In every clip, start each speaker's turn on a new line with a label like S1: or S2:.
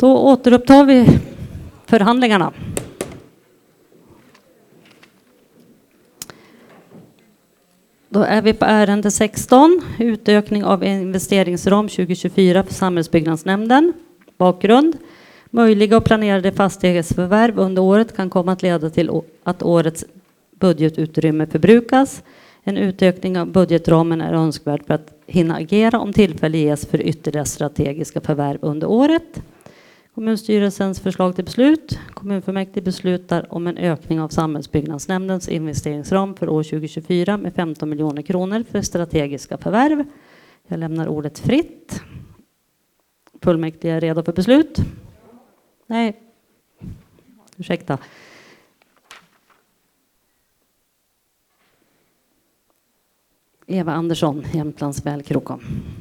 S1: Då återupptar vi förhandlingarna. Då är vi på ärende 16, utökning av investeringsram 2024 för Samhällsbyggnadsnämnden. Bakgrund: möjliga och planerade fastighetsförvärv under året kan komma att leda till att årets budgetutrymme förbrukas. En utökning av budgetramen är önskvärd för att hinna agera om tillfälle ges för ytterligare strategiska förvärv under året. Kommunstyrelsens förslag till beslut. Kommunfullmäktige beslutar om en ökning av Samhällsbyggnadsnämndens investeringsram för år 2024 med 15 miljoner kronor för strategiska förvärv. Jag lämnar ordet fritt. Fullmäktige är redo för beslut? Nej. Ursäkta. Eva Andersson, Jämtlands väl Krokom.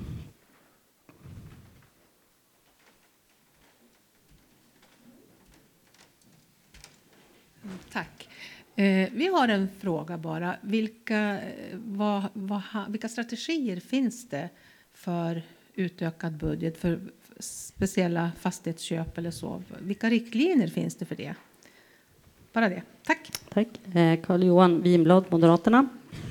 S2: Tack. Vi har en fråga bara. Vilka strategier finns det för utökad budget för speciella fastighetsköp eller så? Vilka riktlinjer finns det för det? Bara det. Tack.
S1: Tack. Carl-Johan Winblad, Moderaterna.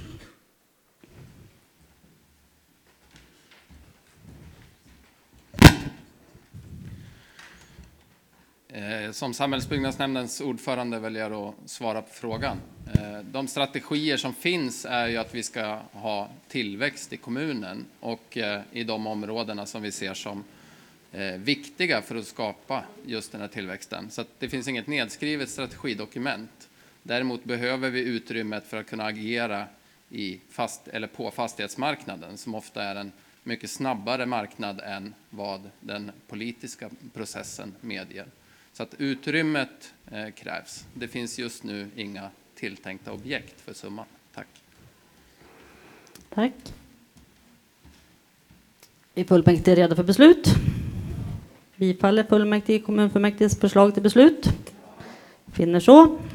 S3: Som Samhällsbyggnadsnämndens ordförande väljer jag att svara på frågan. De strategier som finns är ju att vi ska ha tillväxt i kommunen och i de områdena som vi ser som viktiga för att skapa just den här tillväxten. Så att det finns inget nedskrivet strategidokument. Däremot behöver vi utrymmet för att kunna agera på fastighetsmarknaden, som ofta är en mycket snabbare marknad än vad den politiska processen medger. Så att utrymmet krävs. Det finns just nu inga tilltänkta objekt för summan. Tack.
S1: Tack. Är fullmäktige redo för beslut? Bifaller fullmäktige kommunfullmäktiges förslag till beslut? Finner så.